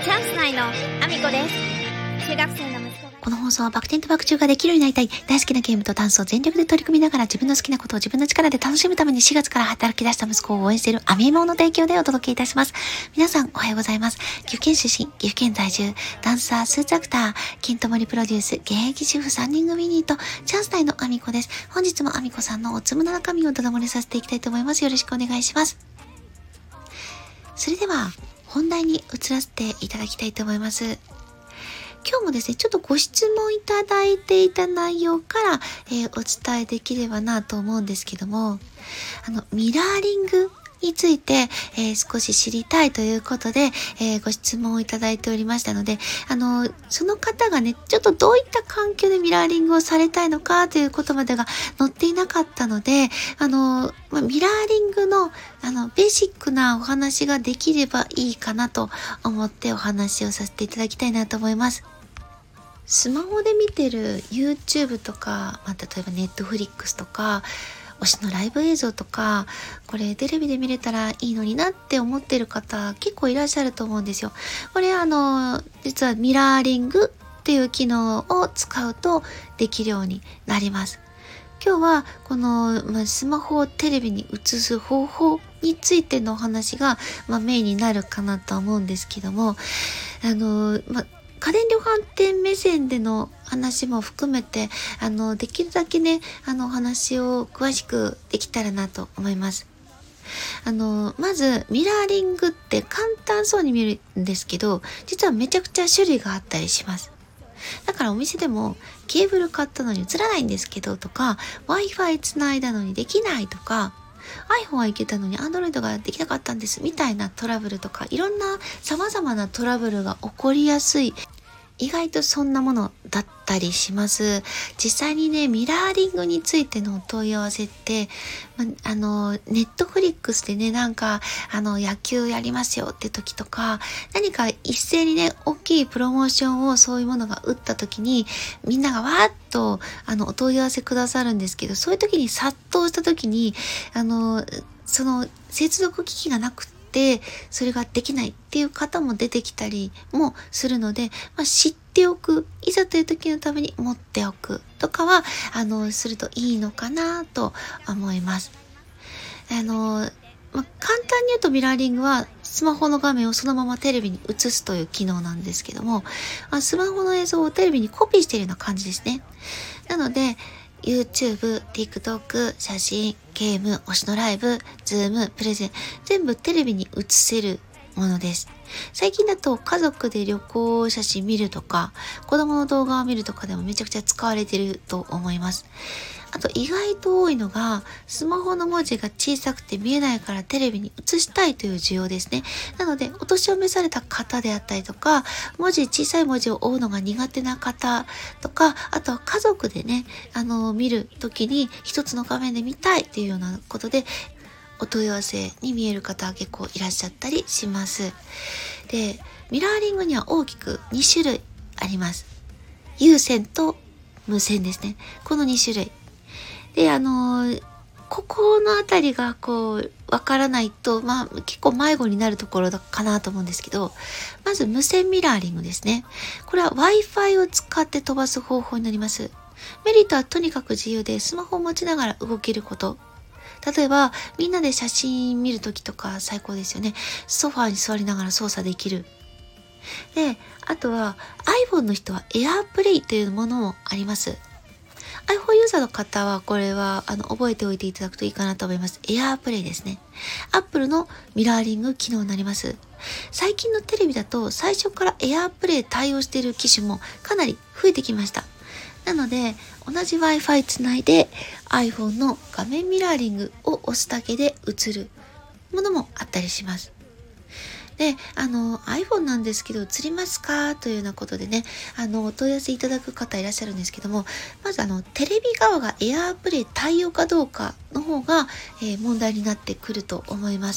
チャンス内のアミコです。中学生の息子が。 この放送はバク転とバク宙ができるようになりたい、大好きなゲームとダンスを全力で取り組みながら自分の好きなことを自分の力で楽しむために4月から働き出した息子を応援しているアミエモの提供でお届けいたします。皆さんおはようございます。岐阜県出身、岐阜県在住、ダンサー、スーツアクター、金ともりプロデュース、現役主婦3人組ユニット、チャンス内のアミコです。本日もアミコさんのおつむの中身をただ漏れさせていきたいと思います。よろしくお願いします。それでは本題に移らせていただきたいと思います。今日もですね、ちょっとご質問いただいていた内容から、お伝えできればなと思うんですけども、ミラーリングについて、少し知りたいということで、ご質問をいただいておりましたので、その方がね、ちょっとどういった環境でミラーリングをされたいのかということまでが載っていなかったので、ミラーリングの、ベーシックなお話ができればいいかなと思ってお話をさせていただきたいなと思います。スマホで見てる YouTube とか、例えば Netflix とか、推しのライブ映像とか、これテレビで見れたらいいのになって思ってる方結構いらっしゃると思うんですよ。これ実はミラーリングっていう機能を使うとできるようになります。今日はこの、スマホをテレビに映す方法についてのお話が、メインになるかなと思うんですけども、家電量販店目線での話も含めて、できるだけね、お話を詳しくできたらなと思います。まず、ミラーリングって簡単そうに見えるんですけど、実はめちゃくちゃ種類があったりします。だからお店でも、ケーブル買ったのに映らないんですけどとか、Wi-Fi つないだのにできないとか、iPhone はいけたのに Android ができなかったんですみたいなトラブルとか、いろんな様々なトラブルが起こりやすい、意外とそんなものだったりします。実際にね、ミラーリングについてのお問い合わせって、ネットフリックスでね、野球やりますよって時とか、何か一斉にね、大きいプロモーションをそういうものが打った時に、みんながわーっと、お問い合わせくださるんですけど、そういう時に殺到した時に、その接続機器がなくて、それができないっていう方も出てきたりもするので、知っておく、いざという時のために持っておくとかは、するといいのかなと思います。簡単に言うとミラーリングはスマホの画面をそのままテレビに映すという機能なんですけども、スマホの映像をテレビにコピーしているような感じですね。なので、YouTube、TikTok、写真、ゲーム、推しのライブ、Zoom、プレゼン、全部テレビに映せるものです。最近だと家族で旅行写真見るとか、子供の動画を見るとかでもめちゃくちゃ使われていると思います。あと意外と多いのが、スマホの文字が小さくて見えないからテレビに映したいという需要ですね。なので、お年を召された方であったりとか、小さい文字を追うのが苦手な方とか、あとは家族でね、見るときに一つの画面で見たいというようなことで、お問い合わせに見える方は結構いらっしゃったりします。で、ミラーリングには大きく2種類あります。有線と無線ですね。この2種類。で、ここのあたりがわからないと、結構迷子になるところかなと思うんですけど、まず無線ミラーリングですね。これは Wi-Fi を使って飛ばす方法になります。メリットはとにかく自由で、スマホを持ちながら動けること。例えば、みんなで写真見るときとか最高ですよね。ソファーに座りながら操作できる。で、あとは iPhone の人は AirPlay というものもあります。iPhone ユーザーの方はこれは覚えておいていただくといいかなと思います。AirPlay ですね。Apple のミラーリング機能になります。最近のテレビだと最初から AirPlay 対応している機種もかなり増えてきました。なので同じ Wi-Fi つないで iPhone の画面ミラーリングを押すだけで映るものもあったりします。で、iPhone なんですけど映りますかというようなことでね、お問い合わせいただく方いらっしゃるんですけども、まずテレビ側が AirPlay 対応かどうかの方が、問題になってくると思います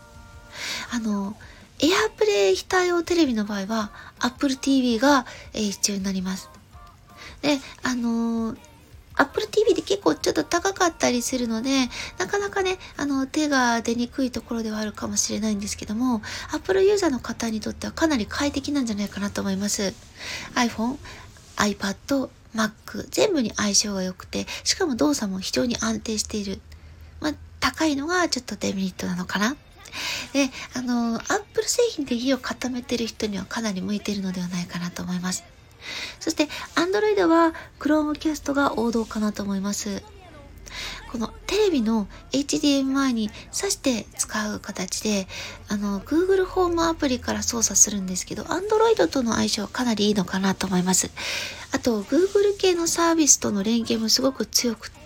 。AirPlay 非対応テレビの場合は Apple TV が、必要になります。で、 Apple TV で結構ちょっと高かったりするので、なかなかね、手が出にくいところではあるかもしれないんですけども、Apple ユーザーの方にとってはかなり快適なんじゃないかなと思います。iPhone、iPad、Mac、全部に相性が良くて、しかも動作も非常に安定している。高いのがちょっとデメリットなのかな。で、Apple 製品で火を固めてる人にはかなり向いているのではないかなと思います。そして Android は Chromecast が王道かなと思います。このテレビの HDMI に挿して使う形で、Google ホームアプリから操作するんですけど、Android との相性はかなりいいのかなと思います。あと、Google 系のサービスとの連携もすごく強くって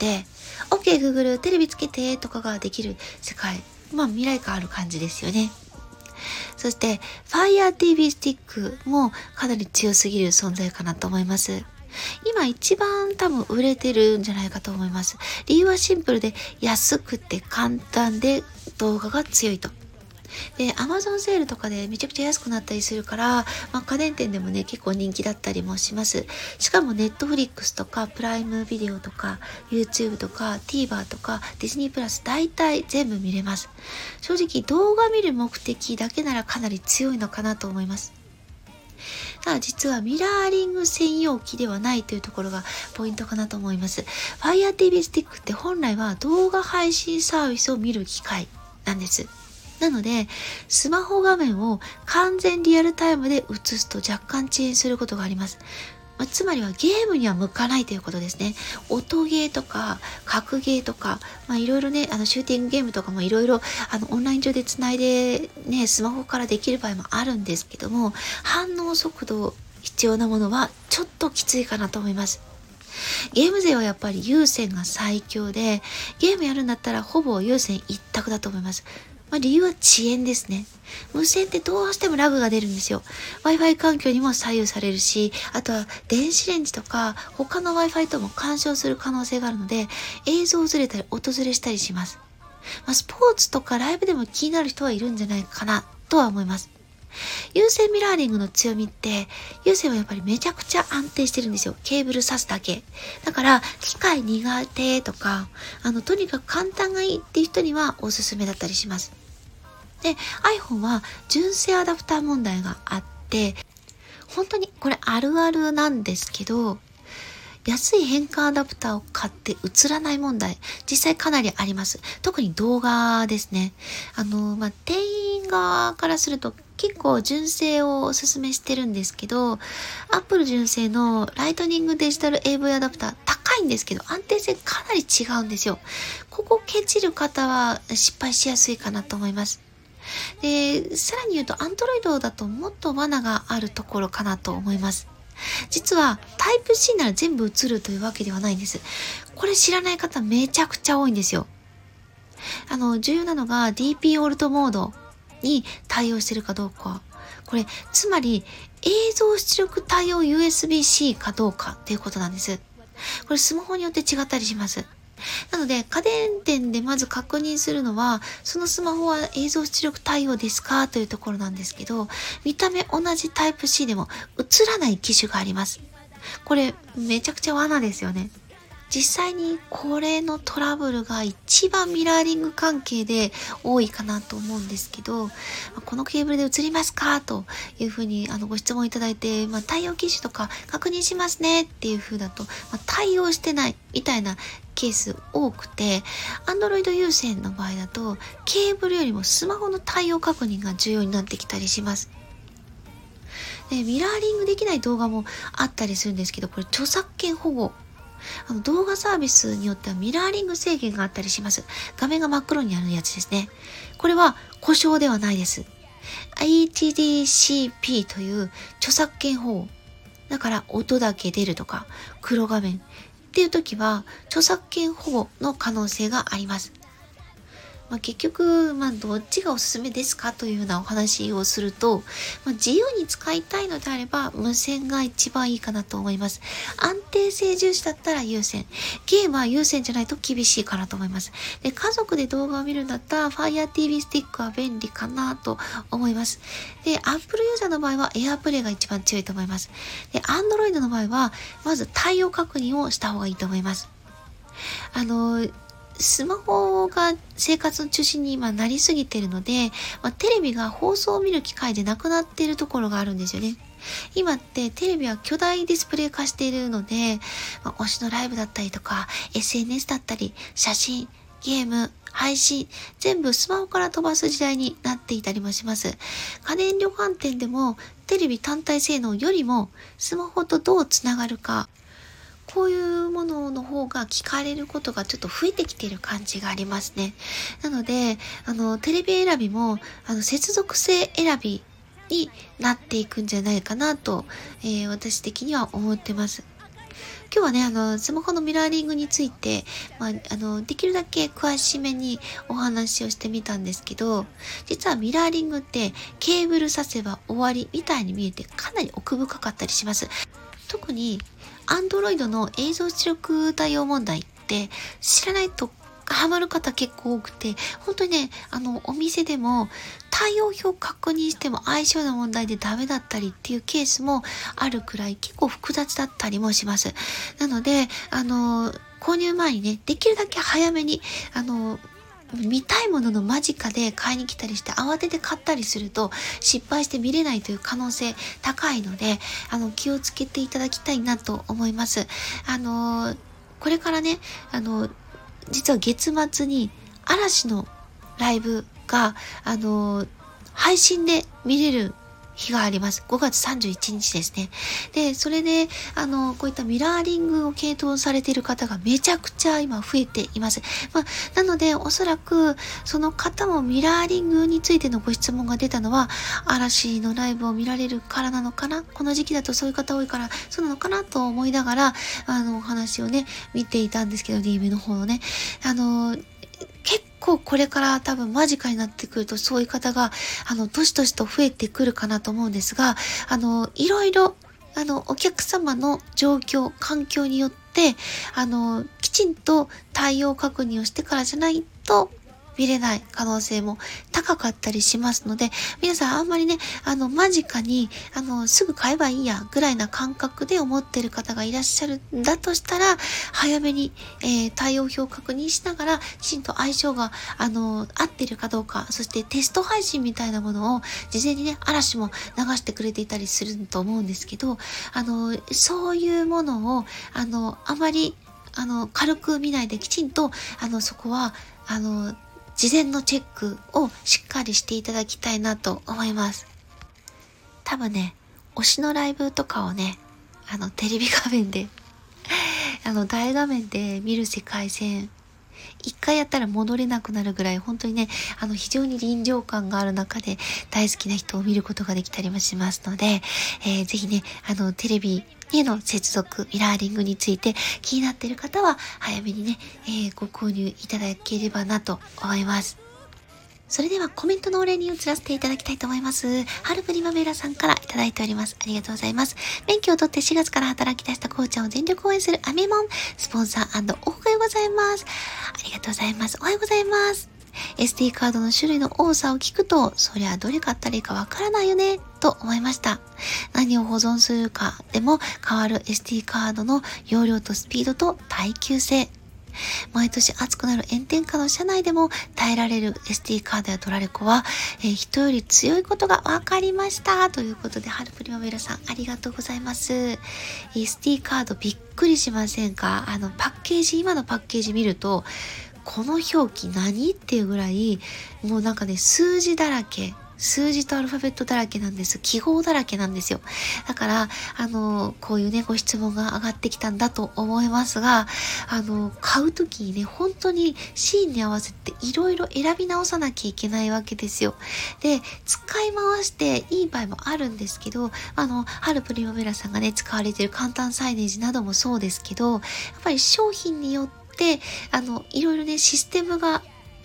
、OK Google テレビつけてとかができる世界。未来感ある感じですよね。そして Fire TV スティックもかなり強すぎる存在かなと思います。今一番多分売れてるんじゃないかと思います。理由はシンプルで安くて簡単で動画が強いと。で、Amazon セールとかでめちゃくちゃ安くなったりするから、家電店でもね、結構人気だったりもします。しかも Netflix とかプライムビデオとか YouTube とか TVer とか Disney プラス大体全部見れます。正直動画見る目的だけならかなり強いのかなと思います。ただ実はミラーリング専用機ではないというところがポイントかなと思います。Fire TV スティックって本来は動画配信サービスを見る機械なんです。なので、スマホ画面を完全リアルタイムで映すと若干遅延することがあります。つまりはゲームには向かないということですね。音ゲーとか、格ゲーとか、いろいろね、シューティングゲームとかもいろいろ、オンライン上でつないで、ね、スマホからできる場合もあるんですけども、反応速度必要なものはちょっときついかなと思います。ゲーム勢はやっぱり有線が最強で、ゲームやるんだったらほぼ有線一択だと思います。理由は遅延ですね。無線ってどうしてもラグが出るんですよ。Wi-Fi 環境にも左右されるし、あとは電子レンジとか他の Wi-Fi とも干渉する可能性があるので、映像ずれたり音ずれしたりします。スポーツとかライブでも気になる人はいるんじゃないかなとは思います。有線ミラーリングの強みって、有線はやっぱりめちゃくちゃ安定してるんですよ。ケーブル挿すだけ。だから、機械苦手とか、とにかく簡単がいいっていう人にはおすすめだったりします。で、iPhone は純正アダプター問題があって、本当にこれあるあるなんですけど、安い変換アダプターを買って映らない問題、実際かなりあります。特に動画ですね。店員側からすると結構純正をおすすめしてるんですけど、Apple 純正のライトニングデジタル AV アダプター高いんですけど安定性かなり違うんですよ。ここケチる方は失敗しやすいかなと思います。で、さらに言うと Android だともっと罠があるところかなと思います。実はタイプ C なら全部映るというわけではないんです。これ知らない方めちゃくちゃ多いんですよ。重要なのが DP オルトモードに対応しているかどうか。これ、つまり映像出力対応 USB-C かどうかっていうことなんです。これスマホによって違ったりします。なので、家電店でまず確認するのは、そのスマホは映像出力対応ですかというところなんですけど、見た目同じタイプ C でも映らない機種があります。これ、めちゃくちゃ罠ですよね。実際にこれのトラブルが一番ミラーリング関係で多いかなと思うんですけど、このケーブルで映りますかというふうにご質問いただいて、対応機種とか確認しますねっていうふうだと、対応してないみたいなケース多くて、Android 有線の場合だとケーブルよりもスマホの対応確認が重要になってきたりします。で、ミラーリングできない動画もあったりするんですけど、これ著作権保護。動画サービスによってはミラーリング制限があったりします。画面が真っ黒になるやつですね。これは故障ではないです。HDCP という著作権保護。だから音だけ出るとか黒画面っていう時は著作権保護の可能性があります。結局、どっちがおすすめですかというようなお話をすると、自由に使いたいのであれば無線が一番いいかなと思います。安定性重視だったら有線。ゲームは有線じゃないと厳しいかなと思います。で、家族で動画を見るんだったら Fire TV スティックは便利かなと思います。で、Apple ユーザーの場合は AirPlay が一番強いと思います。で、Android の場合はまず対応確認をした方がいいと思います。 スマホが生活の中心に今なりすぎてるので、テレビが放送を見る機会でなくなっているところがあるんですよね。今ってテレビは巨大ディスプレイ化しているので、推しのライブだったりとか、SNS だったり、写真、ゲーム、配信、全部スマホから飛ばす時代になっていたりもします。家電量販店でもテレビ単体性能よりもスマホとどうつながるか、こういうものの方が聞かれることがちょっと増えてきている感じがありますね。なので、テレビ選びも、接続性選びになっていくんじゃないかなと、私的には思ってます。今日はね、スマホのミラーリングについて、できるだけ詳しめにお話をしてみたんですけど、実はミラーリングってケーブル挿せば終わりみたいに見えてかなり奥深かったりします。特に Android の映像出力対応問題って知らないとハマる方結構多くて、本当にね、お店でも対応表確認しても相性の問題でダメだったりっていうケースもあるくらい結構複雑だったりもします。なので、購入前にね、できるだけ早めに、見たいものの間近で買いに来たりして慌てて買ったりすると失敗して見れないという可能性高いので、気をつけていただきたいなと思います。これからね、実は月末に嵐のライブが、配信で見れる日があります。5月31日ですね。で、それで、こういったミラーリングを検討されている方がめちゃくちゃ今増えています。なので、おそらく、その方もミラーリングについてのご質問が出たのは、嵐のライブを見られるからなのかな、この時期だとそういう方多いから、そうなのかなと思いながら、お話をね、見ていたんですけど、DM の方のね。結構これから多分間近になってくるとそういう方がどしどしと増えてくるかなと思うんですが、いろいろお客様の状況、環境によってきちんと対応確認をしてからじゃないと見れない可能性も高かったりしますので、皆さんあんまりね、間近に、すぐ買えばいいや、ぐらいな感覚で思っている方がいらっしゃるんだとしたら、早めに、対応表を確認しながら、きちんと相性が、合っているかどうか、そしてテスト配信みたいなものを、事前にね、嵐も流してくれていたりすると思うんですけど、そういうものを、あまり、軽く見ないできちんと、そこは、事前のチェックをしっかりしていただきたいなと思います。多分ね、推しのライブとかをね、テレビ画面で、大画面で見る世界線、一回やったら戻れなくなるぐらい、本当にね、非常に臨場感がある中で大好きな人を見ることができたりもしますので、ぜひね、テレビへの接続、ミラーリングについて気になっている方は、早めにね、ご購入いただければなと思います。それではコメントのお礼に移らせていただきたいと思います。ハルプリマメラさんからいただいております。ありがとうございます。免許を取って4月から働き出したこうちゃんを全力応援するアメモン、スポンサーおはようございます。ありがとうございます。おはようございます。SD カードの種類の多さを聞くと、そりゃどれ買ったらいいかわからないよね、と思いました。何を保存するかでも変わる SD カードの容量とスピードと耐久性。毎年暑くなる炎天下の車内でも耐えられる SD カードやドラレコは、人より強いことが分かりましたということで、ハルプリマベラさんありがとうございます。SD カードびっくりしませんか？パッケージ、今のパッケージ見るとこの表記何っていうぐらい、もうなんかね、数字だらけ、数字とアルファベットだらけなんです。記号だらけなんですよ。だから、こういうね、ご質問が上がってきたんだと思いますが、買うときにね、本当にシーンに合わせていろいろ選び直さなきゃいけないわけですよ。で、使い回していい場合もあるんですけど、ハルプリマベラさんがね、使われている簡単サイネージなどもそうですけど、やっぱり商品によって、いろいろね、システムが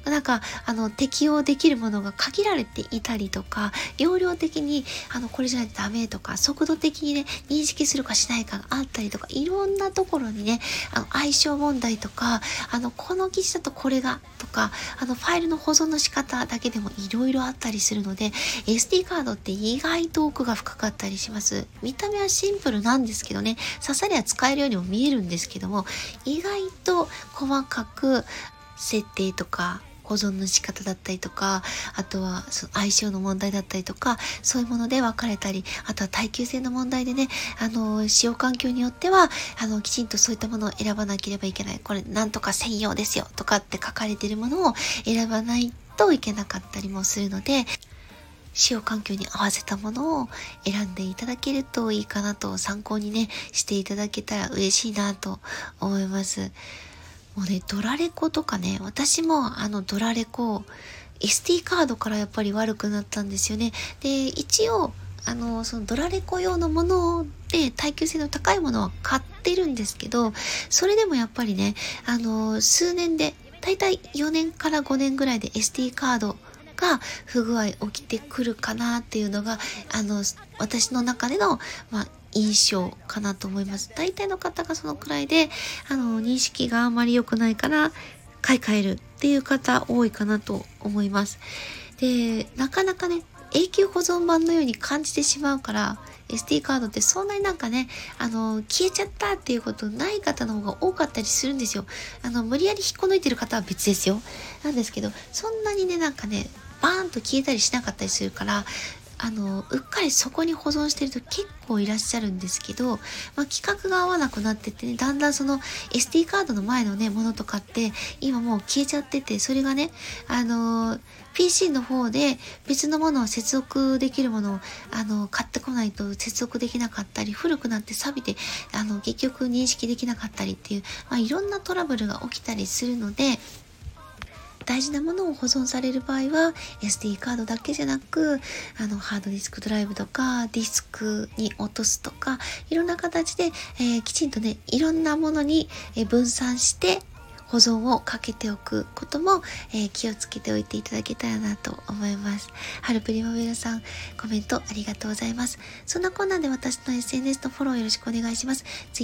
なんか適用できるものが限られていたりとか、容量的にこれじゃないとダメとか、速度的にね認識するかしないかがあったりとか、いろんなところにね相性問題とか、この機種だとこれがとか、ファイルの保存の仕方だけでもいろいろあったりするので、 SD カードって意外と奥が深かったりします。見た目はシンプルなんですけどね、刺さりは使えるようにも見えるんですけども、意外と細かく設定とか保存の仕方だったりとか、あとはその相性の問題だったりとか、そういうもので分かれたり、あとは耐久性の問題でね、使用環境によってはきちんとそういったものを選ばなければいけない、これなんとか専用ですよとかって書かれているものを選ばないといけなかったりもするので、使用環境に合わせたものを選んでいただけるといいかなと、参考にねしていただけたら嬉しいなと思います。もうね、ドラレコとかね、私もドラレコ SD カードからやっぱり悪くなったんですよね。で、一応そのドラレコ用のもので耐久性の高いものは買ってるんですけど、それでもやっぱりね数年でだいたい4年から5年ぐらいで SD カードが不具合起きてくるかなっていうのが私の中での印象かなと思います。大体の方がそのくらいで認識があんまり良くないから買い替えるっていう方多いかなと思います。で、なかなかね永久保存版のように感じてしまうから、 SD カードってそんなになんかね消えちゃったっていうことない方の方が多かったりするんですよ。無理やり引っこ抜いてる方は別ですよ。なんですけど、そんなにねなんかねバーンと消えたりしなかったりするから、うっかりそこに保存してると結構いらっしゃるんですけど、規格が合わなくなってってね、だんだんその SD カードの前のねものとかって今もう消えちゃってて、それがねPC の方で別のものを接続できるものを買ってこないと接続できなかったり、古くなって錆びて結局認識できなかったりっていう、いろんなトラブルが起きたりするので、大事なものを保存される場合は SD カードだけじゃなくハードディスクドライブとかディスクに落とすとか、いろんな形で、きちんとねいろんなものに分散して保存をかけておくことも、気をつけておいていただけたらなと思います。ハルプリマベラさん、コメントありがとうございます。そんなこんなんで私の SNS のフォローよろしくお願いします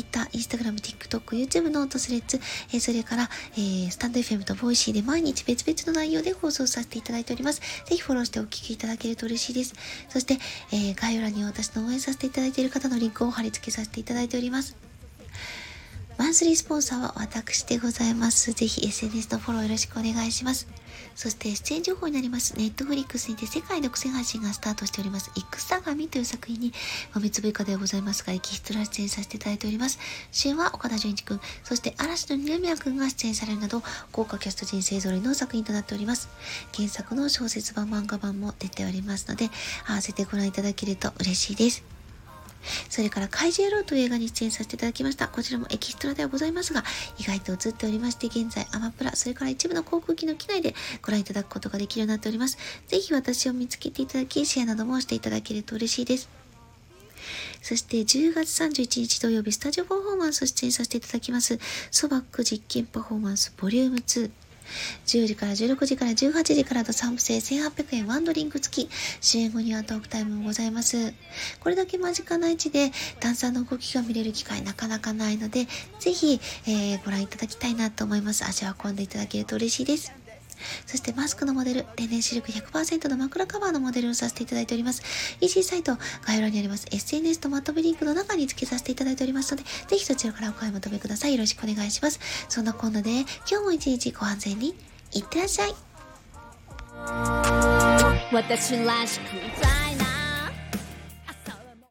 。Twitter、Instagram、TikTok、YouTube ノート、スレッズ、それから、スタンド FM とボイシーで毎日別々の内容で放送させていただいております。ぜひフォローしてお聞きいただけると嬉しいです。そして、概要欄に私の応援させていただいている方のリンクを貼り付けさせていただいております。マンスリースポンサーは私でございます。ぜひ SNS のフォローよろしくお願いします。そして出演情報になります。ネットフリックスにて世界独占配信がスタートしております。戦神という作品に豆粒以下でございますが、エキストラ出演させていただいております。主演は岡田准一くん、そして嵐の二宮くんが出演されるなど、豪華キャスト陣勢ぞろいの作品となっております。原作の小説版、漫画版も出ておりますので、合わせてご覧いただけると嬉しいです。それから怪獣野郎という映画に出演させていただきました。こちらもエキストラではございますが、意外と映っておりまして、現在アマプラ、それから一部の航空機の機内でご覧いただくことができるようになっております。ぜひ私を見つけていただき、シェアなどもしていただけると嬉しいです。そして10月31日土曜日、スタジオパフォーマンスを出演させていただきます。ソバック実験パフォーマンスボリューム2。10時から16時から18時からと3部制1800円ワンドリンク付き、主演後にはトークタイムもございます。これだけ間近な位置でダンサーの動きが見れる機会なかなかないので、ぜひ、ご覧いただきたいなと思います。足を運んでいただけると嬉しいです。そしてマスクのモデル、天然シルク 100% の枕カバーのモデルをさせていただいております。EC サイト概要欄にあります SNS とまとめリンクの中に付けさせていただいておりますので、ぜひそちらからお買い求めください。よろしくお願いします。そんなこんなで今日も一日ご安全にいってらっしゃい。 私らしく